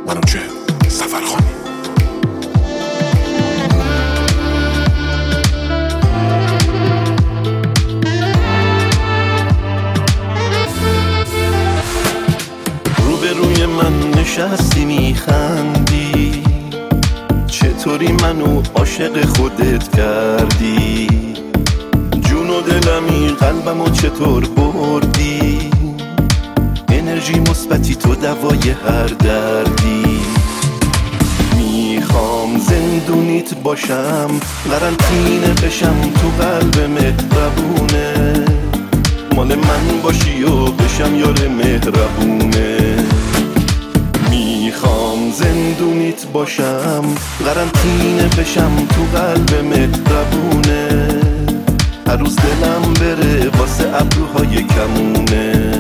منوچهر سفرخانی. روبروی من نشستی میخندی، چطوری منو عاشق خودت کردی؟ جون و دلمی قلبمو چطور بردی؟ انرژی مثبتی تو دوای هر دردی. میخوام زندونیت باشم، قرنطینه بشم تو قلب مهربونه، مال من باشی و بشم یار مهربونه. میخوام زندونیت باشم، قرنطینه بشم تو قلب مهربونه، هر روز دلم بره واسه ابروهای کمونه.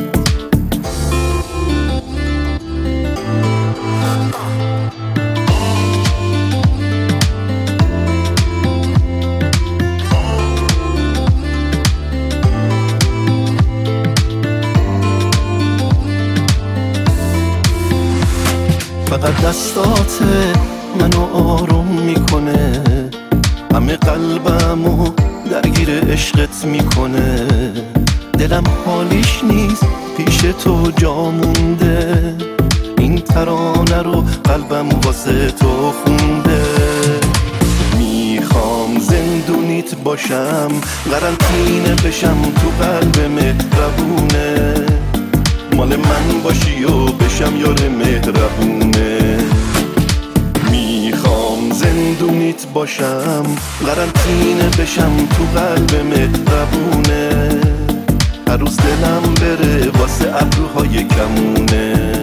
فقط دستات منو آروم میکنه، همه قلبمو درگیر عشقت میکنه. دلم حالیش نیست پیش تو جا مونده، این ترانه رو قلبم واسه تو خونده. میخوام زندونیت باشم، قرنطینه بشم تو قلب مهربونه، مال من باشی و بشم یار مهربونه. میخوام زندونیت باشم، قرنطینه بشم تو قلب مهربونه، هر روز دلم بره واسه ابروهای کمونه.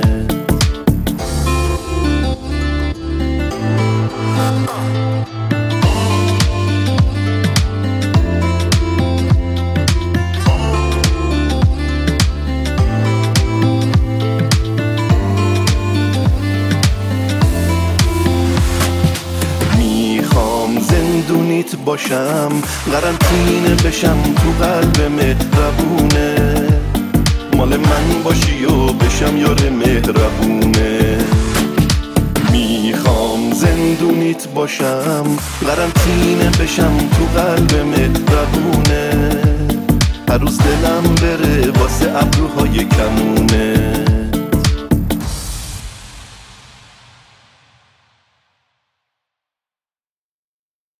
زندونیت باشم، قرنطینه بشم تو قلب مهربونه، مال من باشی و بشم یار مهربونه. میخوام زندونیت باشم، قرنطینه بشم تو قلب مهربونه، هر روز دلم بره واسه ابروهای کمونه.